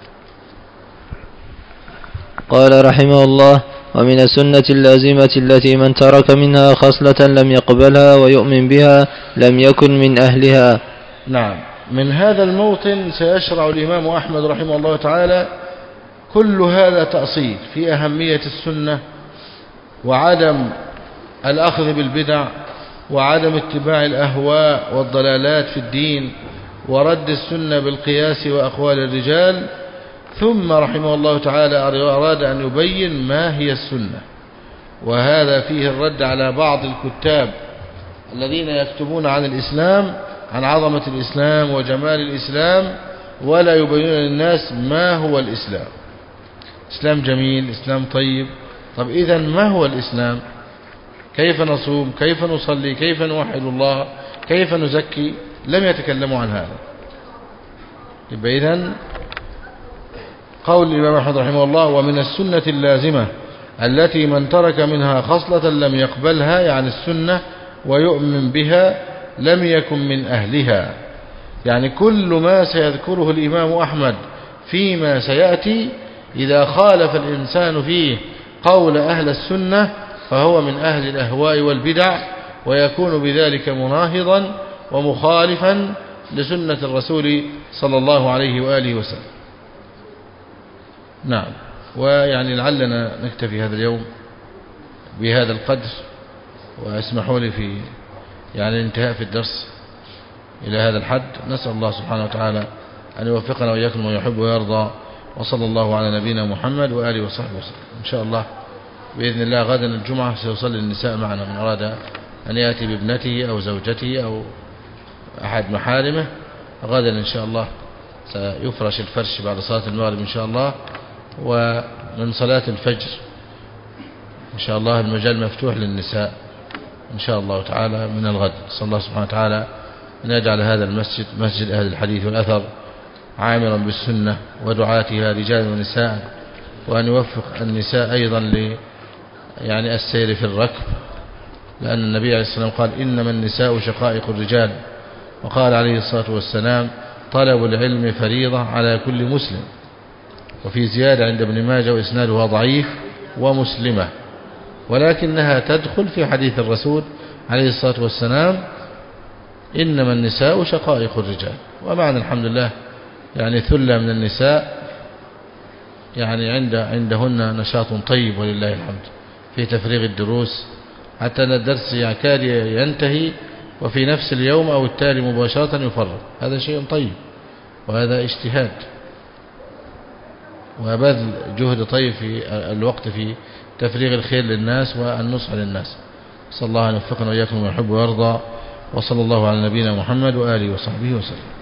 قال رحمه الله: ومن السنة اللازمة التي من ترك منها خصلة لم يقبلها ويؤمن بها لم يكن من أهلها. نعم. من هذا الموطن سيشرع الإمام أحمد رحمه الله تعالى كل هذا تأصيل في أهمية السنة وعدم الأخذ بالبدع وعدم اتباع الأهواء والضلالات في الدين ورد السنة بالقياس وأقوال الرجال. ثم رحمه الله تعالى أراد أن يبين ما هي السنة، وهذا فيه الرد على بعض الكتاب الذين يكتبون عن الإسلام، عن عظمة الإسلام وجمال الإسلام، ولا يبينون للناس ما هو الإسلام. إسلام جميل، إسلام طيب. طب إذن ما هو الإسلام؟ كيف نصوم؟ كيف نصلي؟ كيف نوحد الله؟ كيف نزكي؟ لم يتكلموا عن هذا. يبقى إذن قول الإمام أحمد رحمه الله: ومن السنة اللازمة التي من ترك منها خصلة لم يقبلها، يعني السنة، ويؤمن بها لم يكن من أهلها. يعني كل ما سيذكره الإمام أحمد فيما سيأتي إذا خالف الإنسان فيه قول أهل السنة فهو من أهل الأهواء والبدع، ويكون بذلك مناهضا ومخالفا لسنة الرسول صلى الله عليه وآله وسلم. نعم. ويعني لعلنا نكتفي هذا اليوم بهذا القدر، واسمحوا لي في يعني الانتهاء في الدرس إلى هذا الحد. نسأل الله سبحانه وتعالى أن يوفقنا وإياكم ويحب ويرضى، وصلى الله على نبينا محمد وآله وصحبه وسلم. إن شاء الله بإذن الله غدا الجمعة سيصلي النساء معنا، من أراد أن يأتي بابنته أو زوجته أو أحد محارمه غدا إن شاء الله سيفرش الفرش بعد صلاة المغرب إن شاء الله. ومن صلاة الفجر إن شاء الله المجال مفتوح للنساء إن شاء الله تعالى من الغد. صلى الله سبحانه وتعالى أن يجعل هذا المسجد مسجد أهل الحديث والأثر عامرا بالسنة ودعاتها رجال ونساء، وأن يوفق النساء أيضا ل يعني السير في الركب، لأن النبي عليه الصلاة والسلام قال: إنما النساء شقائق الرجال. وقال عليه الصلاة والسلام: طلب العلم فريضة على كل مسلم. وفي زيادة عند ابن ماجه وإسنادها ضعيف ومسلمة، ولكنها تدخل في حديث الرسول عليه الصلاة والسلام: إنما النساء شقائق الرجال. ومعنى الحمد لله يعني ثلة من النساء يعني عند عندهن نشاط طيب ولله الحمد في تفريغ الدروس، حتى أن الدرس يكاد ينتهي وفي نفس اليوم أو التالي مباشرة يفرغ. هذا شيء طيب، وهذا اجتهاد وبذل جهد طيب في الوقت في تفريغ الخير للناس والنصح للناس. صلى الله أن يوفقنا وإياكم ويحب ويرضى، وصلى الله على نبينا محمد وآله وصحبه وسلم.